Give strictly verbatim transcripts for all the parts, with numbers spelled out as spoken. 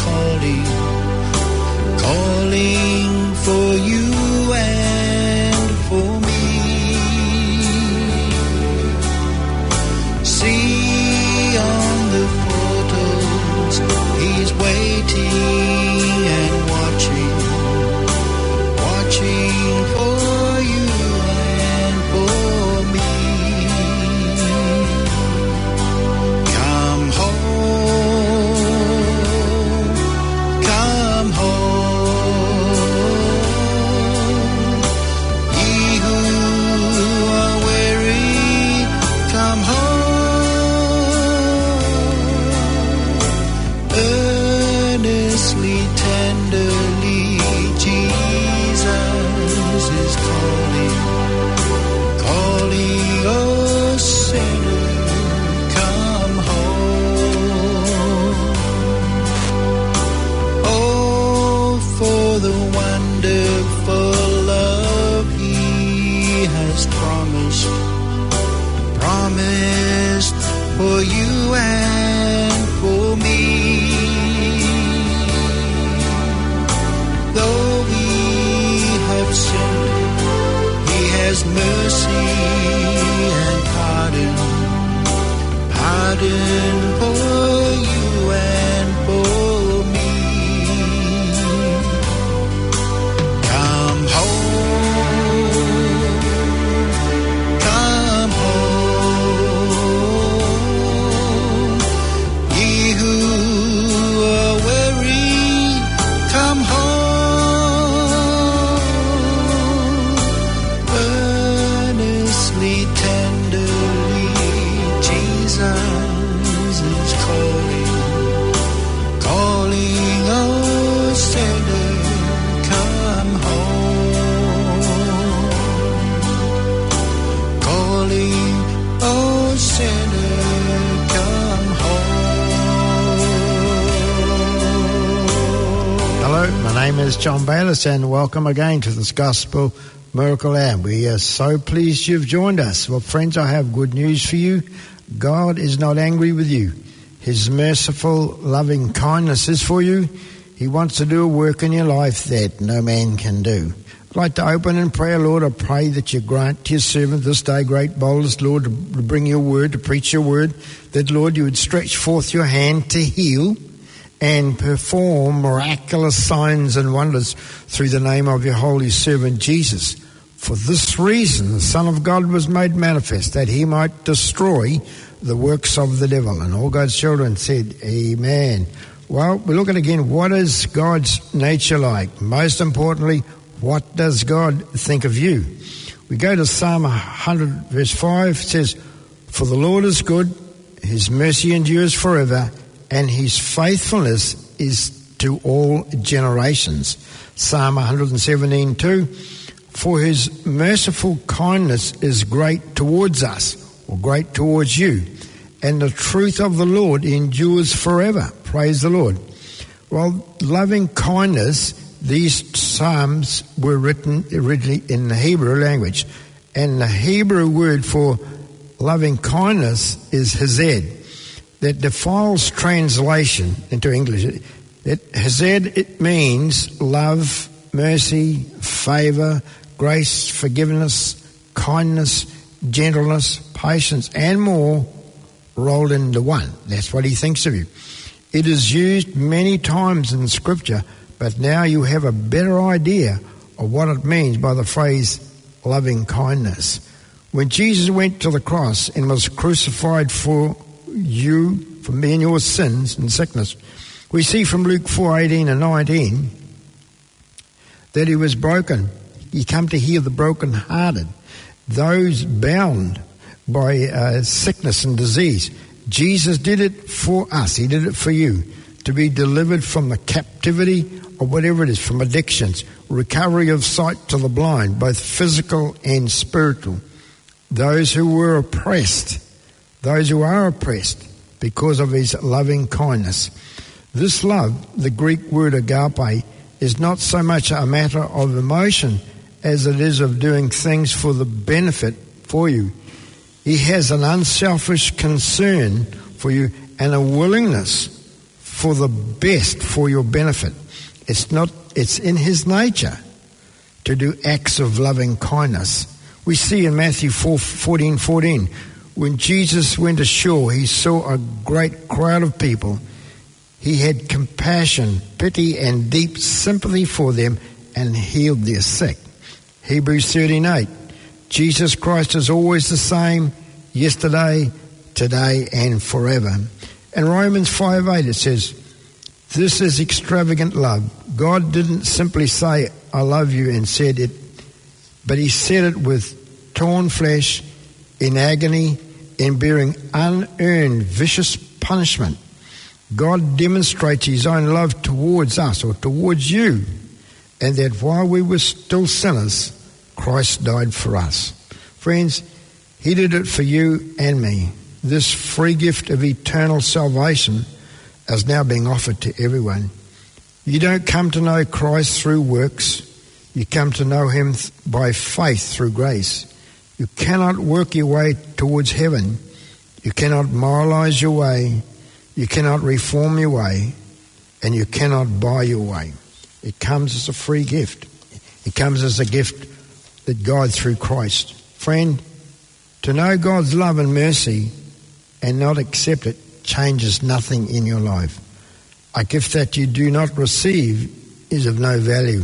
calling, calling for you and for me. See on the portals, he's waiting and watching, watching for you and for me. Come home, come home. Ye who are weary, come home. Earnestly, tenderly, Jesus is calling, calling, oh sinner, come home. Oh, for the wonderful love he has promised, promised for you and for me. Though we have sinned, he has mercy and pardon, pardon for you and for me. Come home, come home. Ye who are weary, come home. Earnestly, tenderly, Jesus is calling, calling, oh sinner, come home. Calling, oh sinner, come home. Hello, my name is John Bayliss and welcome again to this Gospel Miracle Hour. We are so pleased you've joined us. Well, friends, I have good news for you. God is not angry with you. His merciful, loving kindness is for you. He wants to do a work in your life that no man can do. I'd like to open in prayer. Lord, I pray that you grant to your servant this day great boldness, Lord, to bring your word, to preach your word, that, Lord, you would stretch forth your hand to heal and perform miraculous signs and wonders through the name of your holy servant Jesus. For this reason the Son of God was made manifest, that he might destroy the works of the devil. And all God's children said, Amen. Well, we're looking again, what is God's nature like? Most importantly, what does God think of you? We go to Psalm one hundred verse five. It says, for the Lord is good, his mercy endures forever, and his faithfulness is to all generations. Psalm one hundred seventeen two, for his merciful kindness is great towards us, or great towards you, and the truth of the Lord endures forever. Praise the Lord. Well, loving kindness, these psalms were written originally in the Hebrew language, and the Hebrew word for loving kindness is hesed. That defiles translation into English. That hesed, it means love, mercy, favor, grace, forgiveness, kindness, gentleness, patience, and more rolled into one. That's what he thinks of you. It is used many times in Scripture, but now you have a better idea of what it means by the phrase loving kindness. When Jesus went to the cross and was crucified for you, for me and your sins and sickness, we see from Luke four eighteen and nineteen that he was broken. He came to heal the brokenhearted, those bound by uh, sickness and disease. Jesus did it for us. He did it for you, to be delivered from the captivity of whatever it is, from addictions, recovery of sight to the blind, both physical and spiritual. Those who were oppressed, those who are oppressed because of his loving kindness. This love, the Greek word agape, is not so much a matter of emotion as it is of doing things for the benefit for you. He has an unselfish concern for you and a willingness for the best, for your benefit. It's not, it's in his nature to do acts of loving kindness. We see in Matthew fourteen fourteen, when Jesus went ashore, he saw a great crowd of people. He had compassion, pity, and deep sympathy for them and healed their sick. Hebrews thirteen eight, Jesus Christ is always the same, yesterday, today, and forever. And Romans five eight, it says, this is extravagant love. God didn't simply say, I love you, and said it, but he said it with torn flesh, in agony, in bearing unearned vicious punishment. God demonstrates his own love towards us, or towards you, and that while we were still sinners, Christ died for us. Friends, he did it for you and me. This free gift of eternal salvation is now being offered to everyone. You don't come to know Christ through works. You come to know him th- by faith through grace. You cannot work your way towards heaven. You cannot moralize your way. You cannot reform your way. And you cannot buy your way. It comes as a free gift. It comes as a gift that God through Christ. Friend, to know God's love and mercy and not accept it changes nothing in your life. A gift that you do not receive is of no value.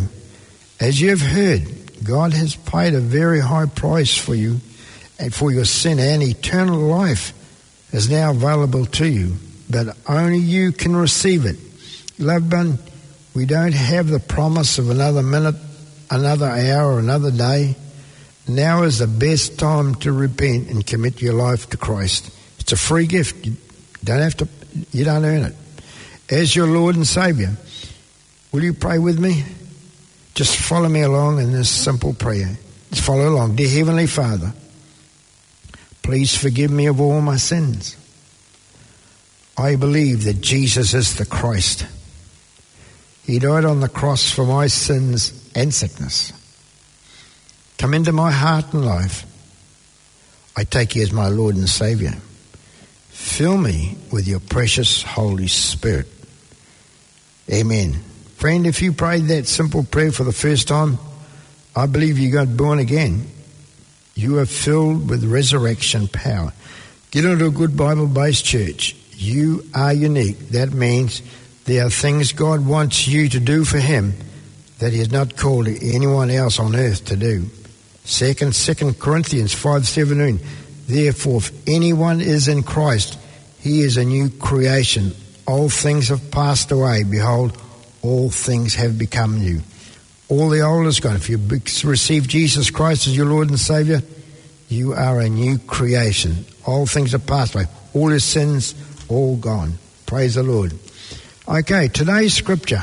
As you have heard, God has paid a very high price for you and for your sin, and eternal life is now available to you, but only you can receive it. Loved one, we don't have the promise of another minute, another hour, another day. Now is the best time to repent and commit your life to Christ. It's a free gift. You don't have to, you don't earn it. As your Lord and Saviour, will you pray with me? Just follow me along in this simple prayer. Just follow along. Dear Heavenly Father, please forgive me of all my sins. I believe that Jesus is the Christ. He died on the cross for my sins and sickness. Come into my heart and life. I take you as my Lord and Saviour. Fill me with your precious Holy Spirit. Amen. Friend, if you prayed that simple prayer for the first time, I believe you got born again. You are filled with resurrection power. Get into a good Bible-based church. You are unique. That means there are things God wants you to do for him that he has not called anyone else on earth to do. Second, Second Corinthians five seventeen. Therefore, if anyone is in Christ, he is a new creation. All things have passed away. Behold, all things have become new. All the old is gone. If you receive Jesus Christ as your Lord and Saviour, you are a new creation. All things have passed away. All your sins, all gone. Praise the Lord. Okay, today's scripture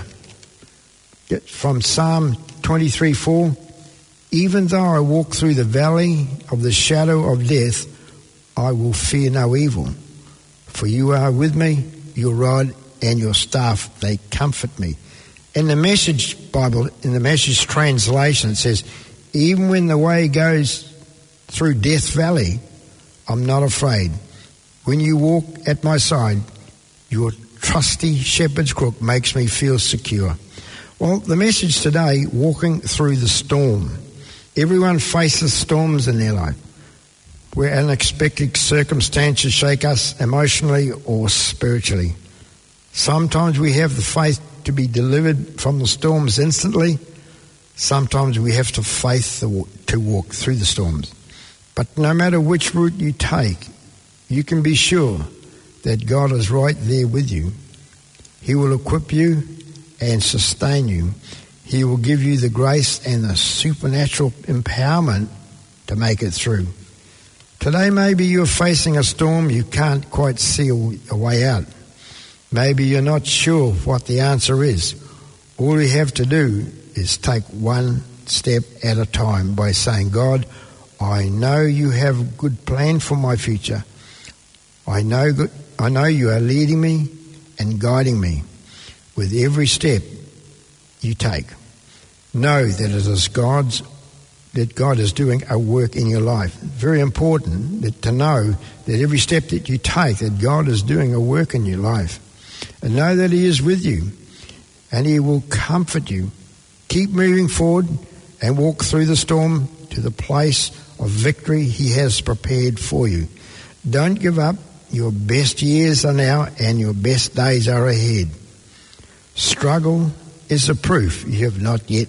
from Psalm twenty-three four. Even though I walk through the valley of the shadow of death, I will fear no evil. For you are with me, your rod and your staff, they comfort me. In the Message Bible, in the Message translation, it says, even when the way goes through Death Valley, I'm not afraid. When you walk at my side, your trusty shepherd's crook makes me feel secure. Well, the message today, walking through the storm. Everyone faces storms in their life, where unexpected circumstances shake us emotionally or spiritually. Sometimes we have the faith to be delivered from the storms instantly. Sometimes we have the faith to walk through the storms. But no matter which route you take, you can be sure that God is right there with you. He will equip you and sustain you. He will give you the grace and the supernatural empowerment to make it through. Today maybe you're facing a storm you can't quite see a way out. Maybe you're not sure what the answer is. All you have to do is take one step at a time by saying, God, I know you have a good plan for my future. I know, I know you are leading me and guiding me with every step you take. Know that it is God's, that God is doing a work in your life. Very important that to know that every step that you take, that God is doing a work in your life. And know that he is with you, and he will comfort you. Keep moving forward and walk through the storm to the place of victory he has prepared for you. Don't give up. Your best years are now, and your best days are ahead. Struggle is the proof you have not yet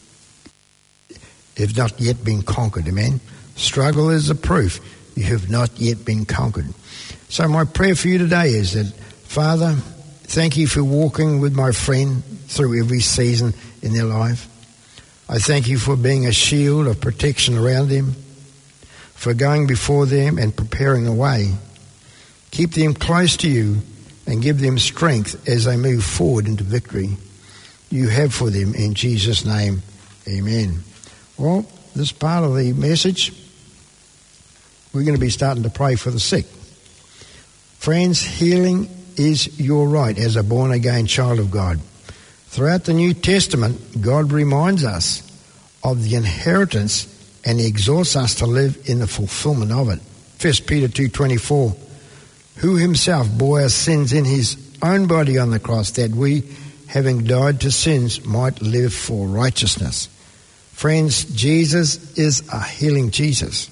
have not yet been conquered. Amen. Struggle is the proof you have not yet been conquered. So my prayer for you today is that, Father, thank you for walking with my friend through every season in their life. I thank you for being a shield of protection around them, for going before them and preparing a way. Keep them close to you and give them strength as they move forward into victory you have for them. In Jesus' name, amen. Well, this part of the message, we're going to be starting to pray for the sick. Friends, healing is your right as a born-again child of God. Throughout the New Testament, God reminds us of the inheritance and he exhorts us to live in the fulfillment of it. First Peter two twenty-four, who himself bore our sins in his own body on the cross, that we, having died to sins, might live for righteousness. Friends, Jesus is a healing Jesus.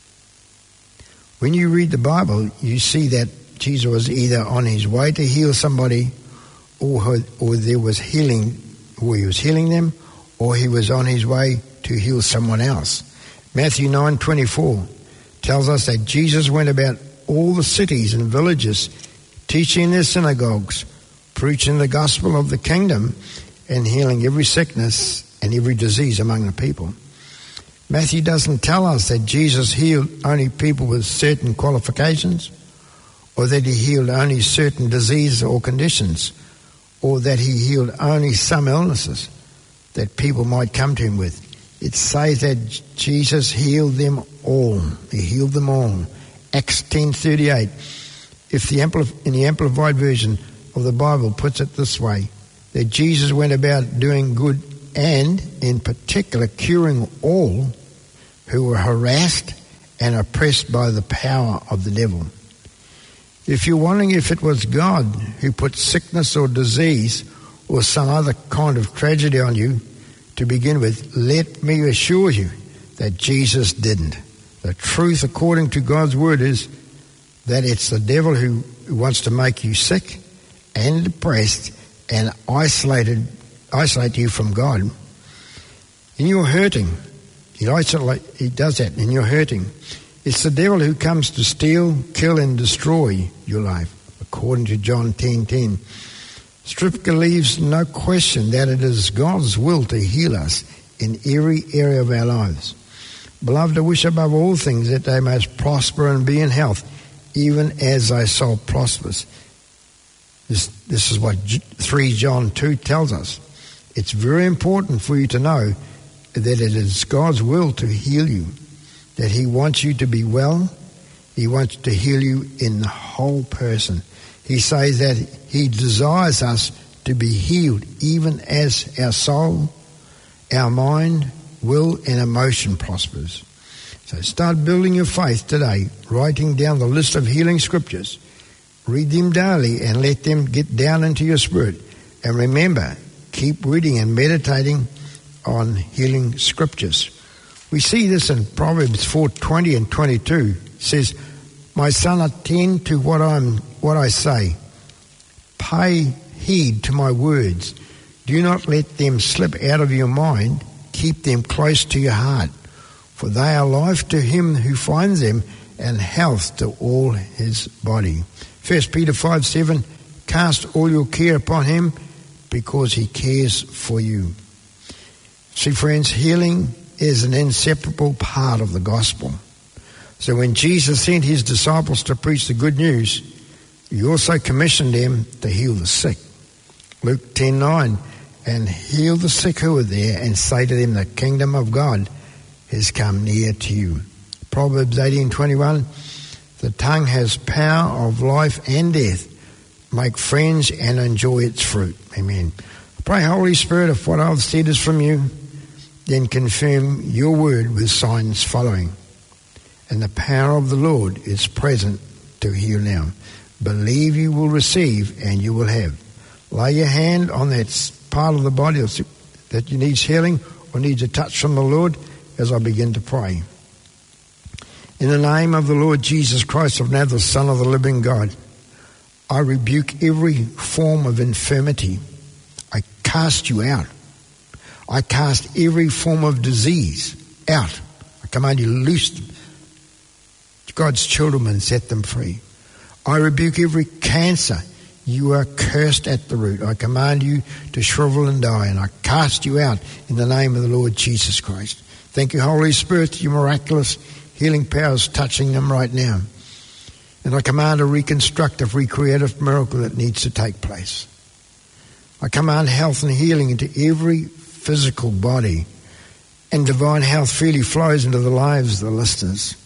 When you read the Bible, you see that Jesus was either on his way to heal somebody, or, or there was healing, or he was healing them, or he was on his way to heal someone else. Matthew nine twenty-four tells us that Jesus went about all the cities and villages, teaching in their synagogues, preaching the gospel of the kingdom, and healing every sickness and every disease among the people. Matthew doesn't tell us that Jesus healed only people with certain qualifications, or that he healed only certain diseases or conditions, or that he healed only some illnesses that people might come to him with. It says that Jesus healed them all. He healed them all. Acts ten thirty-eight. If the Ampli- in the Amplified Version of the Bible puts it this way, that Jesus went about doing good and, in particular, curing all who were harassed and oppressed by the power of the devil. If you're wondering if it was God who put sickness or disease or some other kind of tragedy on you to begin with, let me assure you that Jesus didn't. The truth according to God's word is that it's the devil who wants to make you sick and depressed and isolated, isolate you from God. And you're hurting. He, isolate, he does that and you're hurting. It's the devil who comes to steal, kill and destroy your life, according to John ten ten. Scripture leaves no question that it is God's will to heal us in every area of our lives. Beloved, I wish above all things that they most prosper and be in health, even as thy soul prospers. This, this is what three John two tells us. It's very important for you to know that it is God's will to heal you, that he wants you to be well. He wants to heal you in the whole person. He says that he desires us to be healed, even as our soul, our mind, will and emotion prospers. So start building your faith today, writing down the list of healing scriptures. Read them daily and let them get down into your spirit. And remember, keep reading and meditating on healing scriptures. We see this in Proverbs four twenty and twenty-two. It says, my son, attend to what I'm what I say. Pay heed to my words. Do not let them slip out of your mind. Keep them close to your heart. For they are life to him who finds them and health to all his body. First Peter five seven, cast all your care upon him because he cares for you. See, friends, healing is an inseparable part of the gospel. So when Jesus sent his disciples to preach the good news, he also commissioned them to heal the sick. Luke ten nine, and heal the sick who are there and say to them, the kingdom of God has come near to you. Proverbs eighteen twenty-one, the tongue has power of life and death. Make friends and enjoy its fruit. Amen. Pray, Holy Spirit, if what I've said is from you, then confirm your word with signs following. And the power of the Lord is present to heal now. Believe you will receive and you will have. Lay your hand on that part of the body that needs healing or needs a touch from the Lord as I begin to pray. In the name of the Lord Jesus Christ of Nazareth, the Son of the living God, I rebuke every form of infirmity. I cast you out. I cast every form of disease out. I command you, loose them. God's children, and set them free. I rebuke every cancer. You are cursed at the root. I command you to shrivel and die, and I cast you out in the name of the Lord Jesus Christ. Thank you, Holy Spirit, your miraculous healing powers touching them right now. And I command a reconstructive, recreative miracle that needs to take place. I command health and healing into every physical body, and divine health freely flows into the lives of the listeners.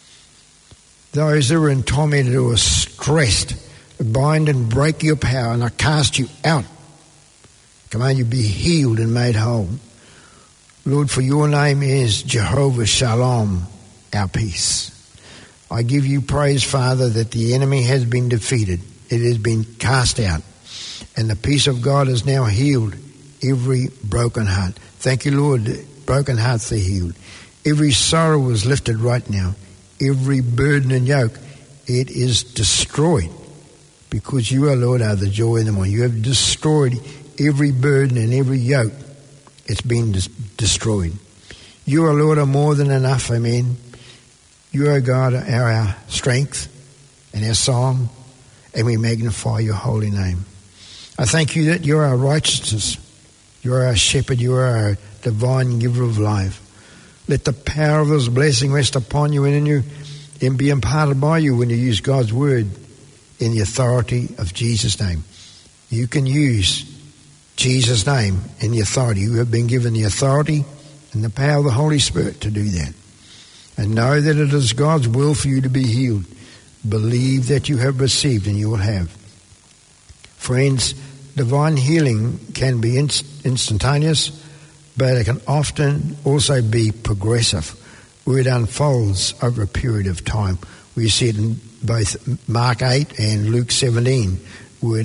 Those who are in torment, who are stressed, bind and break your power, and I cast you out. Command you be healed and made whole. Lord, for your name is Jehovah Shalom, our peace. I give you praise, Father, that the enemy has been defeated. It has been cast out. And the peace of God has now healed every broken heart. Thank you, Lord. Broken hearts are healed. Every sorrow is lifted right now. Every burden and yoke, it is destroyed. Because you, O Lord, are the joy in the morning. You have destroyed every burden and every yoke. It's been des- destroyed. You, O Lord, are more than enough. Amen. You, O God, are our strength and our song, and we magnify your holy name. I thank you that you're our righteousness. You're our shepherd. You are our divine giver of life. Let the power of this blessing rest upon you and in you and be imparted by you when you use God's word in the authority of Jesus' name. You can use Jesus' name in the authority. You have been given the authority and the power of the Holy Spirit to do that. And know that it is God's will for you to be healed. Believe that you have received and you will have. Friends, divine healing can be inst- instantaneous, but it can often also be progressive, where it unfolds over a period of time. We see it in both Mark eight and Luke seventeen, where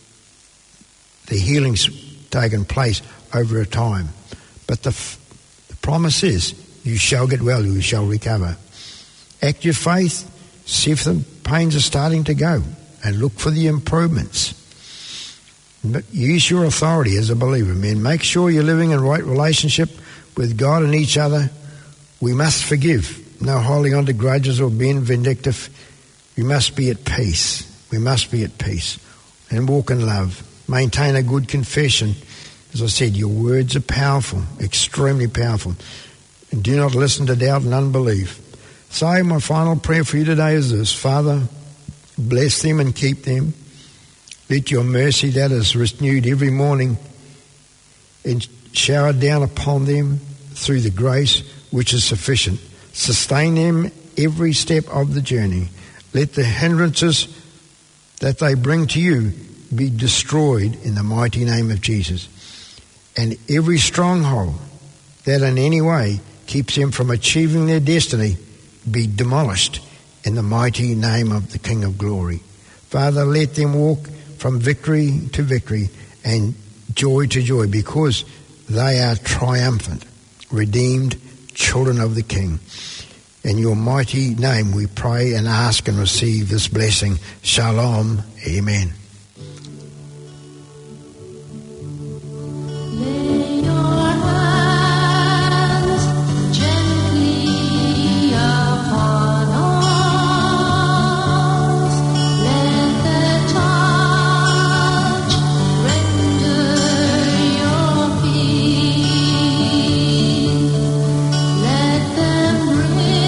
the healing's taken place over a time. But the, f- the promise is, you shall get well, you shall recover. Act your faith, see if the pains are starting to go, and look for the improvements. But use your authority as a believer, man. Make sure you're living in right relationship with God and each other. We must forgive. No holding on to grudges or being vindictive. We must be at peace. We must be at peace and walk in love. Maintain a good confession. As I said, your words are powerful, extremely powerful. And do not listen to doubt and unbelief. So my final prayer for you today is this. Father, bless them and keep them. Let your mercy that is renewed every morning and shower down upon them through the grace which is sufficient. Sustain them every step of the journey. Let the hindrances that they bring to you be destroyed in the mighty name of Jesus. And every stronghold that in any way keeps them from achieving their destiny be demolished in the mighty name of the King of Glory. Father, let them walk from victory to victory and joy to joy, because they are triumphant, redeemed children of the King. In your mighty name we pray and ask and receive this blessing. Shalom. Amen.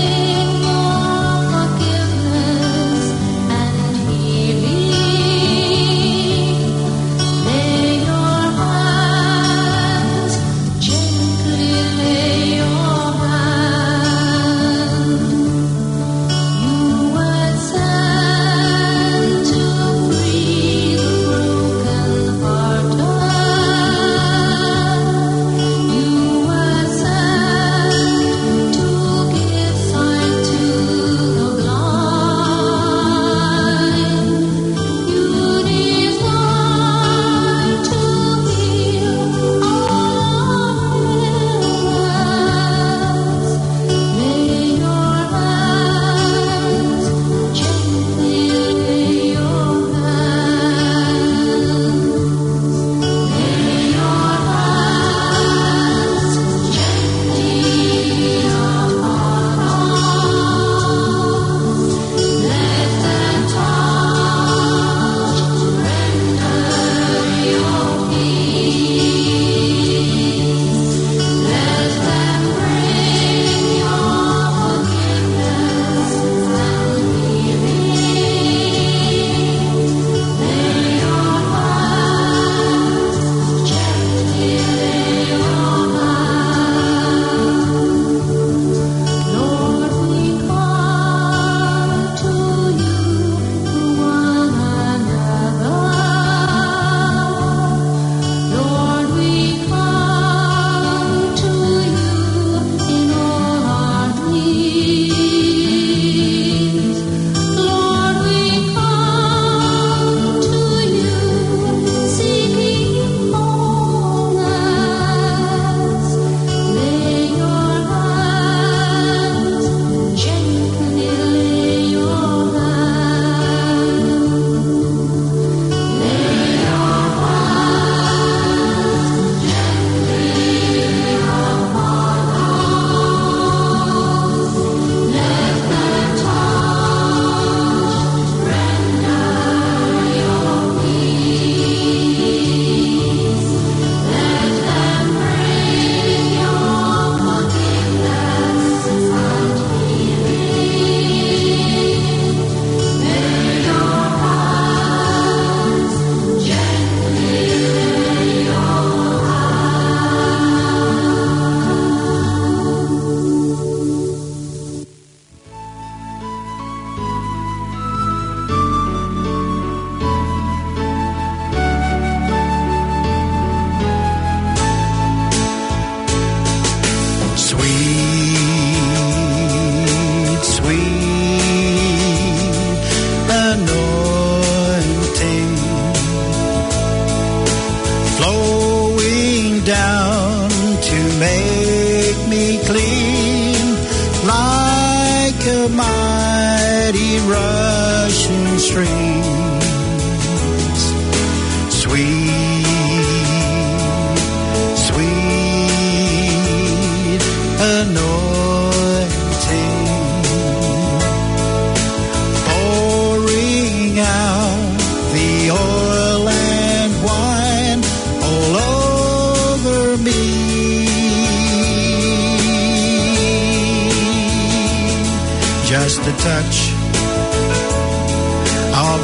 Forgiveness and healing.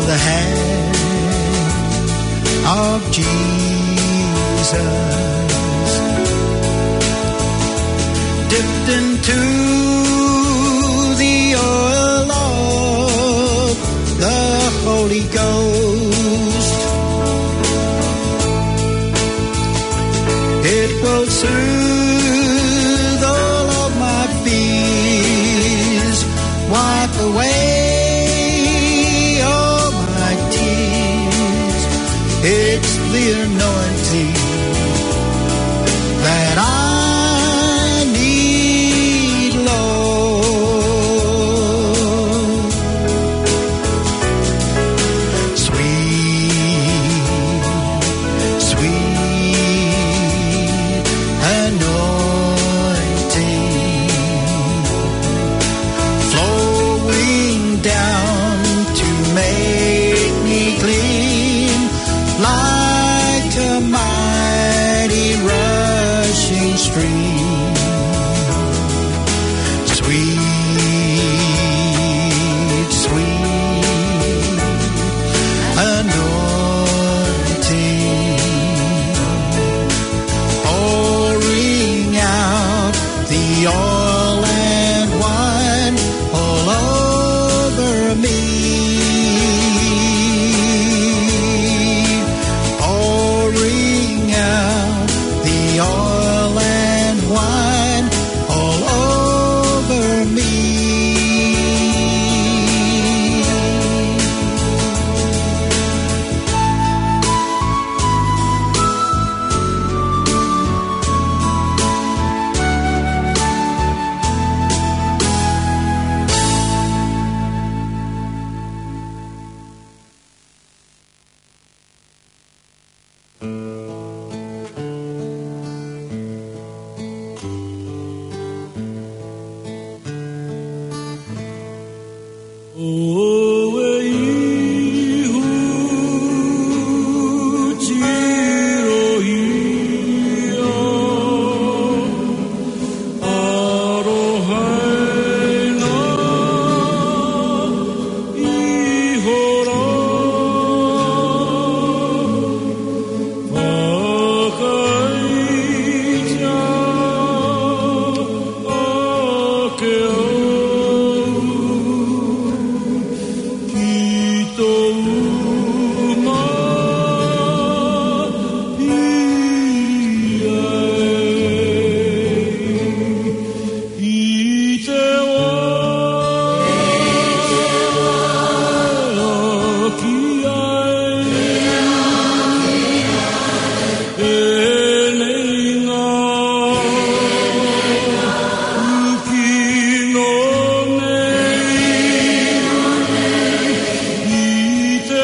the hand of Jesus, dipped into the oil of the Holy Ghost. It will soothe all of my fears, wipe away all my tears. It's the anointing that I need, Lord. Sweet, sweet anointing flowing down to make me clean like a mighty rushing stream. Sweet, sweet anointing pouring out the oil and wine all over me. Pouring out the oil and wine all over me. Ite